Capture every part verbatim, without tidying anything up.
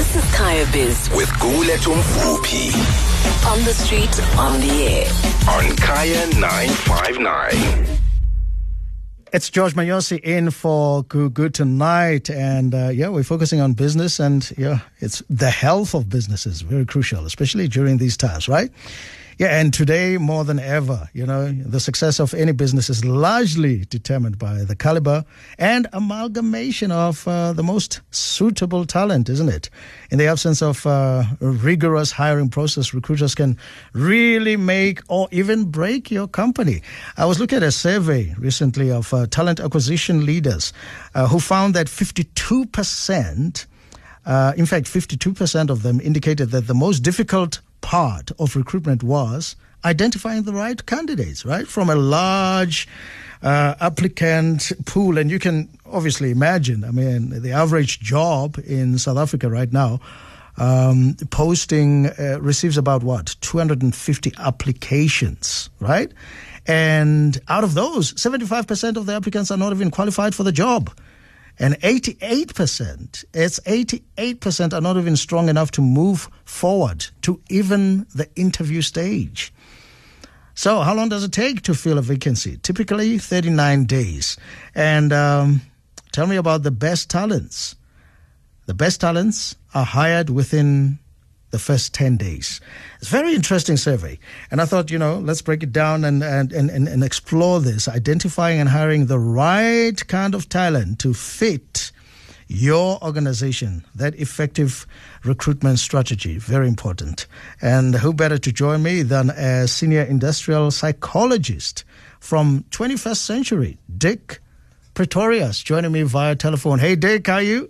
This is Kaya Biz with Guletu Mfuphi. On the street, on the air. On Kaya nine five nine. It's George Mayosi in for Good, Good Tonight. And uh, yeah, we're focusing on business, and yeah, it's the health of businesses, very crucial, especially during these times, right? Yeah, and today more than ever, you know, the success of any business is largely determined by the caliber and amalgamation of uh, the most suitable talent, isn't it? In the absence of uh, a rigorous hiring process, recruiters can really make or even break your company. I was looking at a survey recently of uh, talent acquisition leaders uh, who found that fifty-two percent, uh, in fact, fifty-two percent of them indicated that the most difficult part of recruitment was identifying the right candidates, right? From a large uh, applicant pool. And you can obviously imagine, I mean, the average job in South Africa right now, um, posting uh, receives about what? two hundred fifty applications, right? And out of those, seventy-five percent of the applicants are not even qualified for the job. And eighty-eight percent, it's eighty-eight percent are not even strong enough to move forward to even the interview stage. So how long does it take to fill a vacancy? Typically thirty-nine days. And um, tell me about the best talents. The best talents are hired within the first ten days. It's a very interesting survey. And I thought, you know, let's break it down and, and, and, and explore this, identifying and hiring the right kind of talent to fit your organization. That effective recruitment strategy, very important. And who better to join me than a senior industrial psychologist from twenty-first Century, Dick Pretorius, joining me via telephone. Hey, Dick, how are you?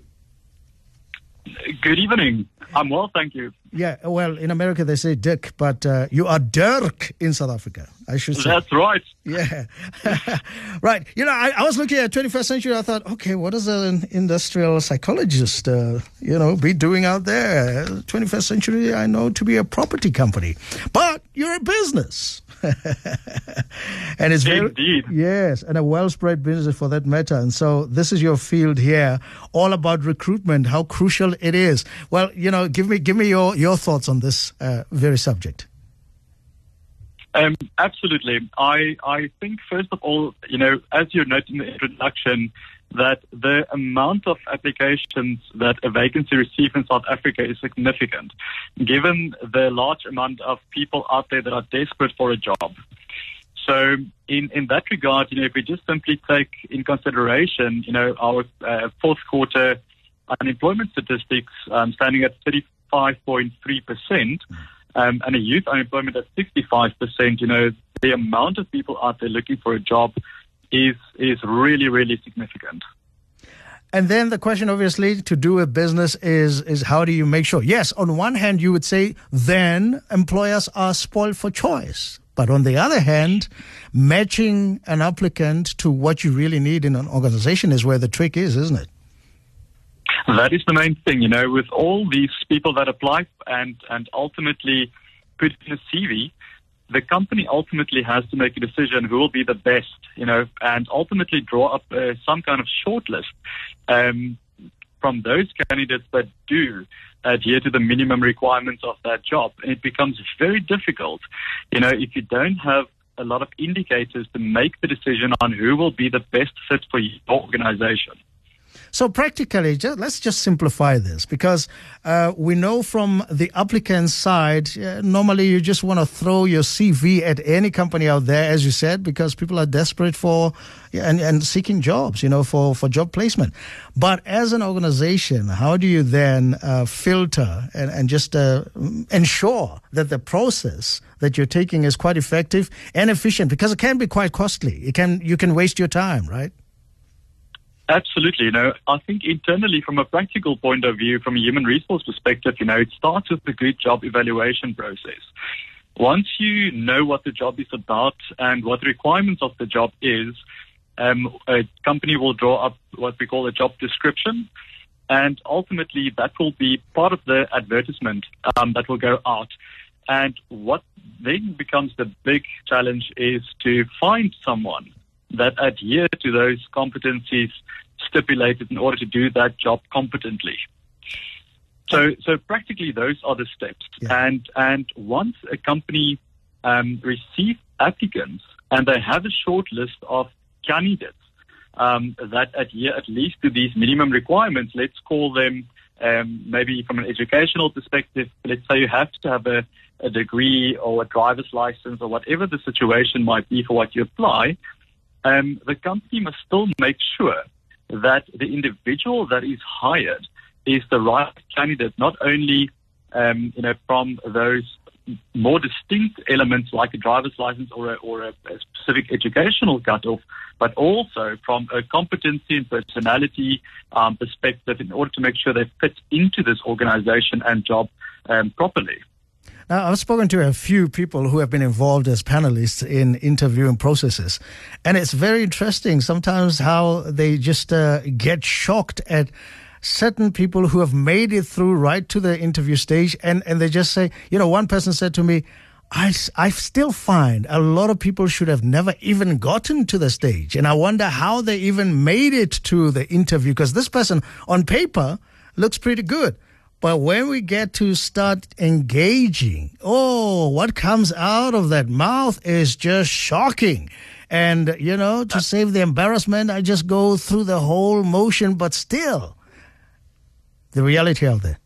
Good evening. I'm well, thank you. Yeah, well, in America they say Dick, but uh, you are Dirk in South Africa, I should say. That's right. Yeah. Right. You know, I, I was looking at twenty-first Century. I thought, okay, what does an industrial psychologist, uh, you know, be doing out there? twenty-first Century, I know to be a property company. But you're a business. And it's very, Indeed. yes, and a well-spread business for that matter. And so this is your field here, all about recruitment, how crucial it is. Well, you know, give me give me your, your thoughts on this uh, very subject. Um, absolutely. I, I think, first of all, you know, as you noted in the introduction, that the amount of applications that a vacancy receives in South Africa is significant, given the large amount of people out there that are desperate for a job. So in, in that regard, you know, if we just simply take in consideration, you know, our uh, fourth quarter unemployment statistics um, standing at thirty-five point three percent, um, and a youth unemployment at sixty-five percent, you know, the amount of people out there looking for a job is is really, really significant. And then the question, obviously, to do a business is is how do you make sure? Yes, on one hand, you would say then employers are spoiled for choice. But on the other hand, matching an applicant to what you really need in an organization is where the trick is, isn't it? That is the main thing, you know, with all these people that apply and, and ultimately put in a C V, the company ultimately has to make a decision who will be the best, you know, and ultimately draw up uh, some kind of shortlist um, from those candidates that do adhere to the minimum requirements of that job. And it becomes very difficult, you know, if you don't have a lot of indicators to make the decision on who will be the best fit for your organization. So practically, just, let's just simplify this, because uh, we know from the applicant side, uh, normally you just want to throw your C V at any company out there, as you said, because people are desperate for yeah, and, and seeking jobs, you know, for, for job placement. But as an organization, how do you then uh, filter and, and just uh, ensure that the process that you're taking is quite effective and efficient? Because it can be quite costly. It can you can waste your time, right? Absolutely. You know, I think internally, from a practical point of view, from a human resource perspective, you know, it starts with the good job evaluation process. Once you know what the job is about and what the requirements of the job is, um, a company will draw up what we call a job description. And ultimately, that will be part of the advertisement um, that will go out. And what then becomes the big challenge is to find someone that adhere to those competencies stipulated in order to do that job competently. So, so practically those are the steps. Yeah. And and once a company um, receives applicants and they have a short list of candidates um, that adhere at least to these minimum requirements, let's call them um, maybe from an educational perspective. Let's say you have to have a, a degree or a driver's license or whatever the situation might be for what you apply. Um, the company must still make sure that the individual that is hired is the right candidate, not only um, you know from those more distinct elements like a driver's license or a, or a, a specific educational cutoff, but also from a competency and personality um, perspective in order to make sure they fit into this organization and job um, properly. Now, I've spoken to a few people who have been involved as panelists in interviewing processes, and it's very interesting sometimes how they just uh, get shocked at certain people who have made it through right to the interview stage, and, and they just say, you know, one person said to me, I, I still find a lot of people should have never even gotten to the stage, and I wonder how they even made it to the interview, because this person on paper looks pretty good. But when we get to start engaging, oh, what comes out of that mouth is just shocking. And, you know, to save the embarrassment, I just go through the whole motion, but still, the reality out there.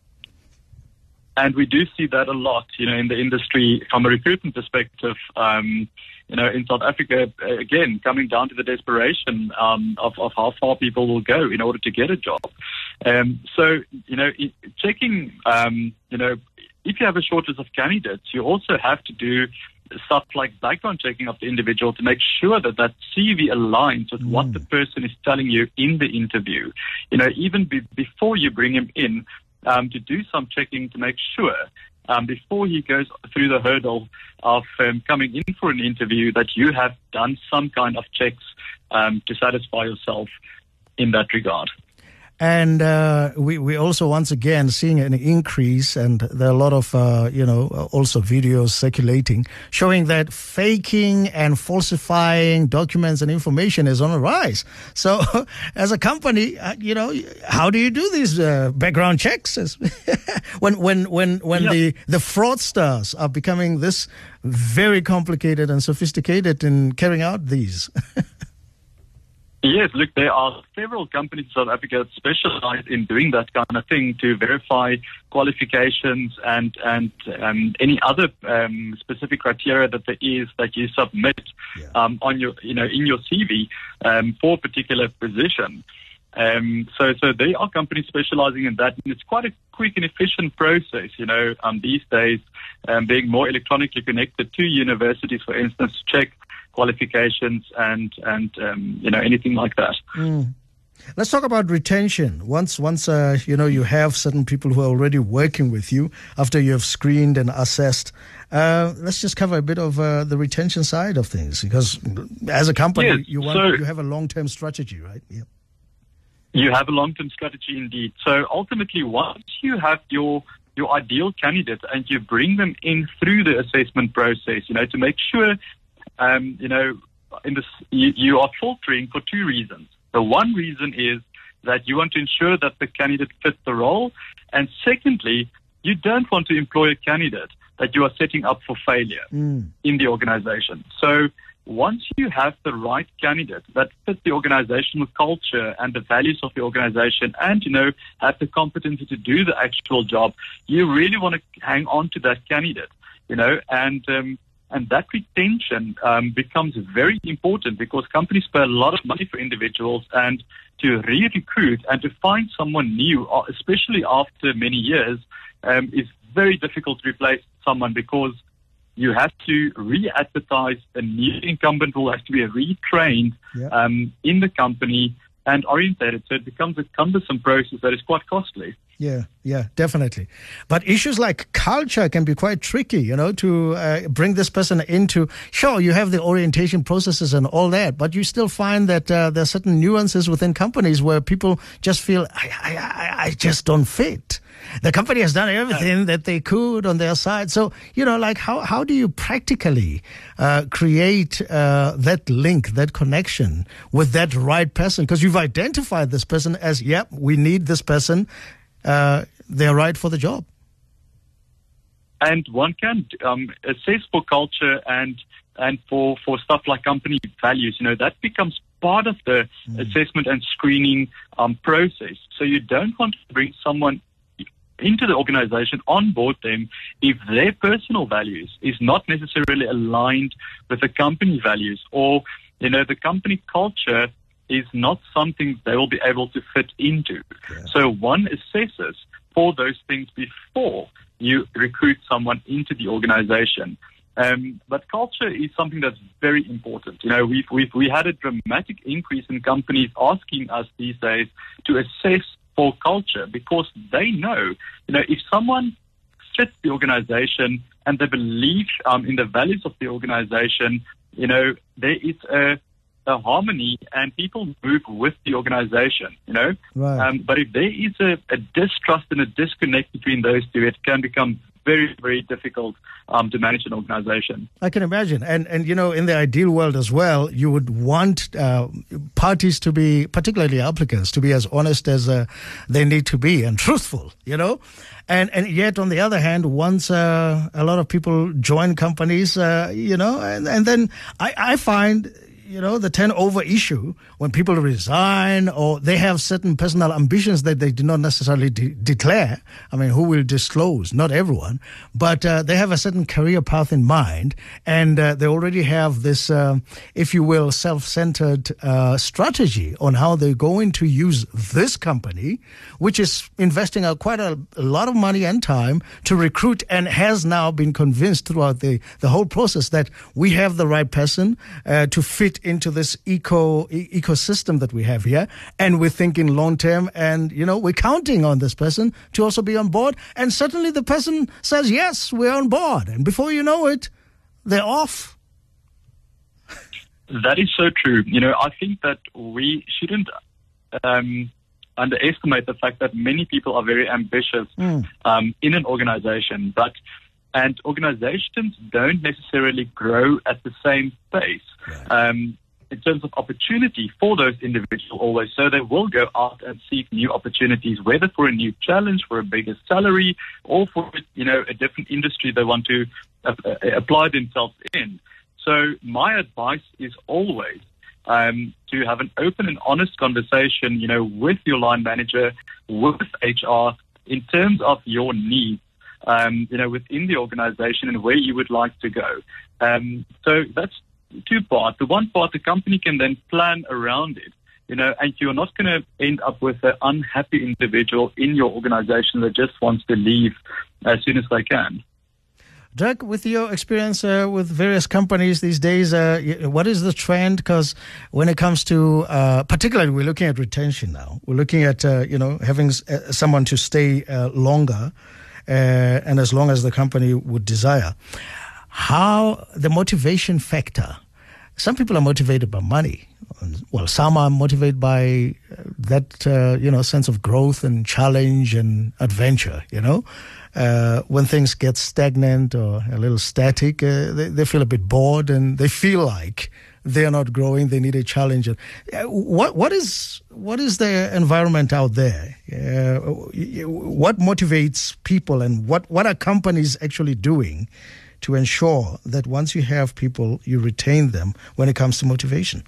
And we do see that a lot, you know, in the industry from a recruitment perspective. Um, you know, in South Africa, again, coming down to the desperation um, of, of how far people will go in order to get a job. Um, so, you know, checking, um, you know, if you have a short list of candidates, you also have to do stuff like background checking of the individual to make sure that that C V aligns with mm. what the person is telling you in the interview. You know, even be, before you bring him in, um, to do some checking to make sure um, before he goes through the hurdle of um, coming in for an interview that you have done some kind of checks um, to satisfy yourself in that regard. And uh, we we also once again seeing an increase, and there are a lot of uh, you know also videos circulating showing that faking and falsifying documents and information is on the rise. So, as a company, uh, you know, how do you do these uh, background checks? when when when when yeah. the the fraudsters are becoming this very complicated and sophisticated in carrying out these. Yes, look, there are several companies in South Africa that specialize in doing that kind of thing to verify qualifications and and um, any other um, specific criteria that there is that you submit yeah. um, on your you know in your C V um, for a particular position. Um, so so there are companies specializing in that, and it's quite a quick and efficient process. You know, um, these days, um, being more electronically connected to universities, for instance, to check qualifications and and um, you know anything like that. Mm. Let's talk about retention. Once once uh, you know you have certain people who are already working with you after you have screened and assessed. Uh, let's just cover a bit of uh, the retention side of things, because as a company, yes, you want so you have a long-term strategy, right? Yeah. You have a long-term strategy indeed. So ultimately, once you have your your ideal candidate and you bring them in through the assessment process, you know, to make sure. Um, you know, in this, you, you are filtering for two reasons. The one reason is that you want to ensure that the candidate fits the role. And secondly, you don't want to employ a candidate that you are setting up for failure mm. in the organization. So once you have the right candidate that fits the organizational culture and the values of the organization and, you know, have the competency to do the actual job, you really want to hang on to that candidate, you know, and, um, And that retention um, becomes very important because companies pay a lot of money for individuals, and to re-recruit and to find someone new, especially after many years, um, is very difficult to replace someone because you have to re-advertise a new incumbent who has to be retrained yeah. um, in the company and orientated. So it becomes a cumbersome process that is quite costly. Yeah, yeah, definitely. But issues like culture can be quite tricky, you know, to uh, bring this person into, sure, you have the orientation processes and all that, but you still find that uh, there are certain nuances within companies where people just feel, I, I, I just don't fit. The company has done everything that they could on their side. So, you know, like how, how do you practically uh, create uh, that link, that connection with that right person? Because you've identified this person as, yep, we need this person. Uh, they're right for the job. And one can um, assess for culture and and for, for stuff like company values. You know, that becomes part of the mm. assessment and screening um, process. So you don't want to bring someone into the organization, onboard them, if their personal values is not necessarily aligned with the company values, or, you know, the company culture is not something they will be able to fit into. Yeah. So one assesses for those things before you recruit someone into the organization. Um, but culture is something that's very important. You know, we've, we've, we had a dramatic increase in companies asking us these days to assess for culture, because they know, you know, if someone fits the organization and they believe um, in the values of the organization, you know, there is a, a harmony and people move with the organization, you know. Right. Um, but if there is a, a distrust and a disconnect between those two, it can become very, very difficult um, to manage an organization. I can imagine. And, and you know, in the ideal world as well, you would want uh, parties to be, particularly applicants, to be as honest as uh, they need to be and truthful, you know. And and yet, on the other hand, once uh, a lot of people join companies, uh, you know, and, and then I, I find... you know, the turnover issue, when people resign or they have certain personal ambitions that they do not necessarily de- declare. I mean, who will disclose? Not everyone. But uh, they have a certain career path in mind, and uh, they already have this, uh, if you will, self-centered uh, strategy on how they're going to use this company, which is investing a, quite a, a lot of money and time to recruit, and has now been convinced throughout the, the whole process that we have the right person uh, to fit into this eco e- ecosystem that we have here, and we're thinking long term, and you know, we're counting on this person to also be on board, and suddenly the person says yes, we're on board, and before you know it, they're off. That is so true. You know, I think that we shouldn't um, underestimate the fact that many people are very ambitious mm. um, in an organization, but and organizations don't necessarily grow at the same pace right. um, in terms of opportunity for those individuals always. So they will go out and seek new opportunities, whether for a new challenge, for a bigger salary, or for, you know, a different industry they want to uh, apply themselves in. So my advice is always um, to have an open and honest conversation, you know, with your line manager, with H R, in terms of your needs. Um, you know, within the organization and where you would like to go. Um, so that's two parts. The one part, the company can then plan around it, you know, and you're not going to end up with an unhappy individual in your organization that just wants to leave as soon as they can. Doug, with your experience uh, with various companies these days, uh, what is the trend? Because when it comes to, uh, particularly we're looking at retention now. We're looking at, uh, you know, having uh, someone to stay uh, longer. Uh, and as long as the company would desire. How the motivation factor, some people are motivated by money. Well, some are motivated by that, uh, you know, sense of growth and challenge and adventure, you know. Uh, when things get stagnant or a little static, uh, they, they feel a bit bored and they feel like they're not growing. They need a challenge. What what is what is the environment out there? Uh, what motivates people, and what, what are companies actually doing to ensure that once you have people, you retain them when it comes to motivation?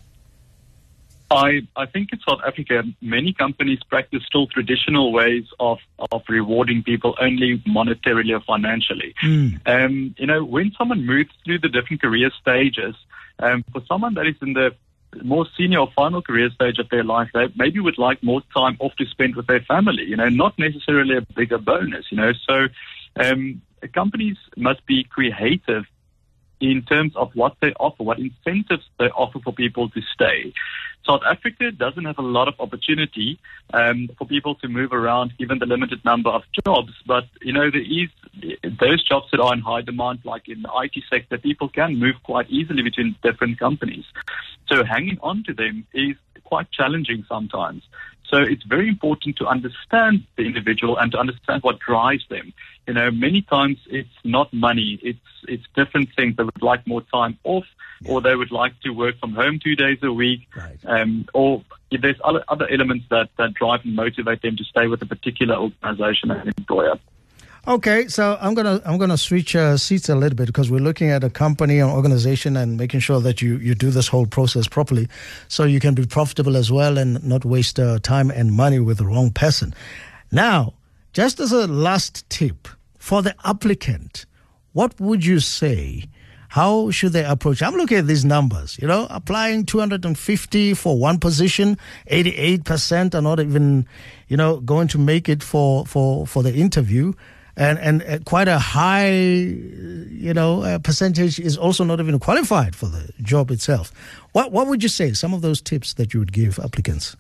I, I think in South Africa, many companies practice still traditional ways of, of rewarding people only monetarily or financially. Mm. Um, you know, when someone moves through the different career stages, um, for someone that is in the more senior or final career stage of their life, they maybe would like more time off to spend with their family, you know, not necessarily a bigger bonus, you know. So um, companies must be creative in terms of what they offer, what incentives they offer for people to stay. South Africa doesn't have a lot of opportunity um, for people to move around given the limited number of jobs. But, you know, there is those jobs that are in high demand, like in the I T sector, people can move quite easily between different companies. So hanging on to them is quite challenging sometimes. So it's very important to understand the individual and to understand what drives them. You know, many times it's not money, it's it's different things. They would like more time off, yeah. or they would like to work from home two days a week, right. um, or there's other, other elements that, that drive and motivate them to stay with a particular organization and employer. Okay, so I'm gonna I'm gonna switch uh, seats a little bit because we're looking at a company or organization and making sure that you, you do this whole process properly, so you can be profitable as well and not waste uh, time and money with the wrong person. Now, just as a last tip for the applicant, what would you say? How should they approach? I'm looking at these numbers, you know, applying two hundred fifty for one position, eighty-eight percent are not even, you know, going to make it for, for, for the interview. And, and uh, quite a high, you know, uh, percentage is also not even qualified for the job itself. What, what would you say, some of those tips that you would give applicants?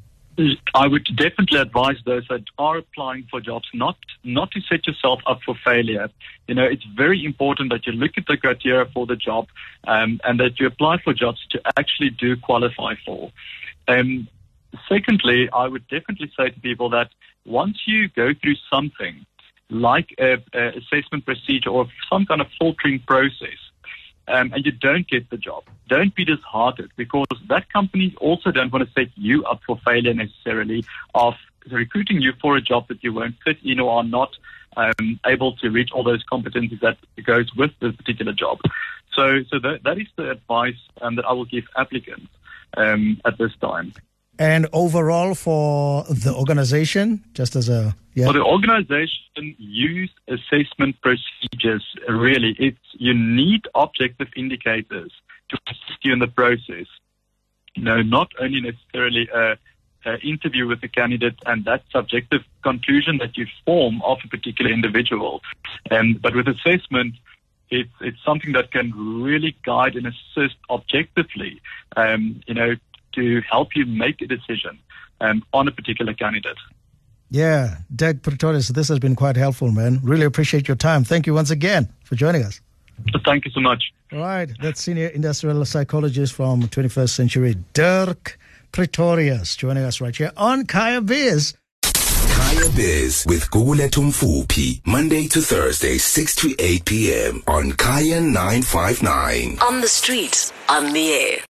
I would definitely advise those that are applying for jobs not not to set yourself up for failure. You know, it's very important that you look at the criteria for the job um, and that you apply for jobs to actually do qualify for. Um, secondly, I would definitely say to people that once you go through something like a, a assessment procedure or some kind of filtering process, Um, and you don't get the job, don't be disheartened, because that company also don't want to set you up for failure necessarily of recruiting you for a job that you won't fit in or are not um, able to reach all those competencies that goes with this particular job. So, so that, that is the advice um, that I will give applicants um, at this time. And overall for the organization, just as a... Yeah. For the organization, use assessment procedures, really. It's, you need objective indicators to assist you in the process. You know, not only necessarily a, a interview with the candidate and that subjective conclusion that you form of a particular individual, um, but with assessment, it's, it's something that can really guide and assist objectively, um, you know, to help you make a decision um, on a particular candidate. Yeah, Dirk Pretorius, this has been quite helpful, man. Really appreciate your time. Thank you once again for joining us. Thank you so much. All right, that's senior industrial psychologist from twenty-first Century, Dirk Pretorius, joining us right here on Kaya Biz. Kaya Biz with Gugulethu Mfuphi, Monday to Thursday, six to eight p.m. on Kaya nine five nine. On the street, on the air.